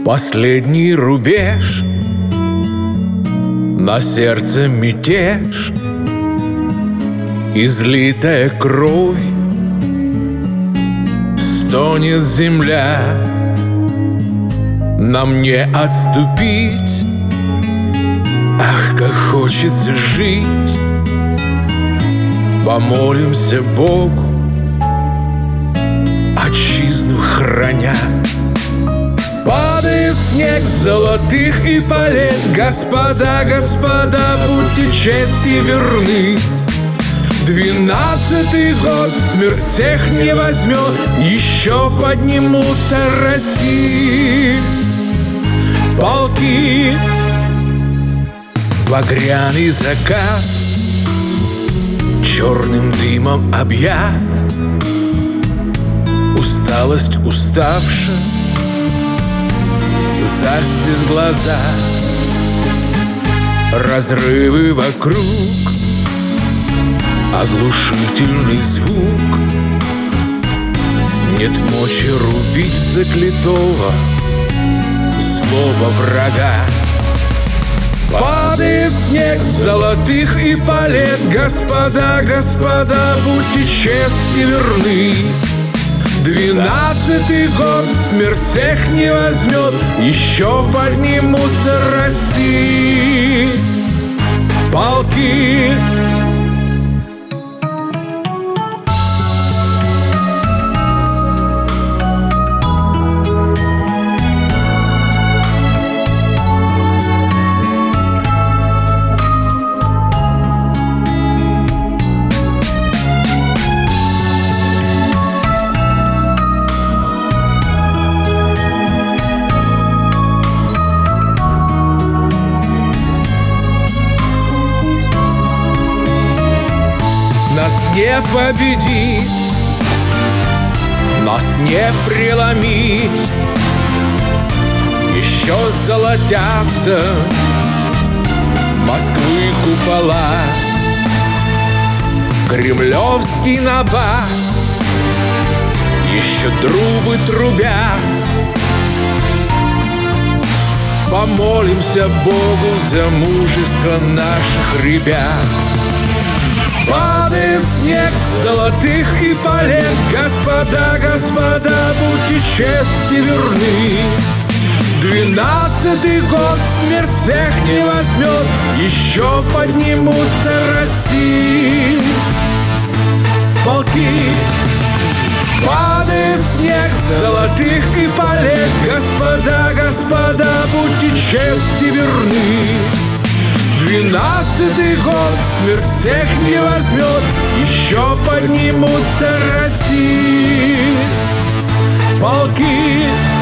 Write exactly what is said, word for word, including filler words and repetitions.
Последний рубеж, на сердце мятеж, излитая кровь, стонет земля. Нам не отступить, ах, как хочется жить. Помолимся Богу, отчизну храня. Падает снег золотых и полей. Господа, господа, будьте чести верны. Двенадцатый год смерть всех не возьмет. Еще поднимутся России полки. Багряный закат черным дымом объят. Усталость уставшая застит глаза. Разрывы вокруг, оглушительный звук. Нет мочи рубить заклятого слова врага. Падает снег золотых и полей. Господа, господа, будьте честны верны. Двенадцатый год смерть всех не возьмет. Еще поднимутся России полки. Нас не победить, нас не преломить. Еще золотятся Москвы купола. Кремлевский набат еще трубы трубят. Помолимся Богу за мужество наших ребят. Падает снег золотых и полей. Господа, господа, будьте честны верны. Двенадцатый год смерть всех не возьмет. Еще поднимутся России полки. Падает снег золотых и полей. Господа, господа, будьте честны верны. Двенадцатый год смерть всех не возьмет. Еще поднимутся России полки.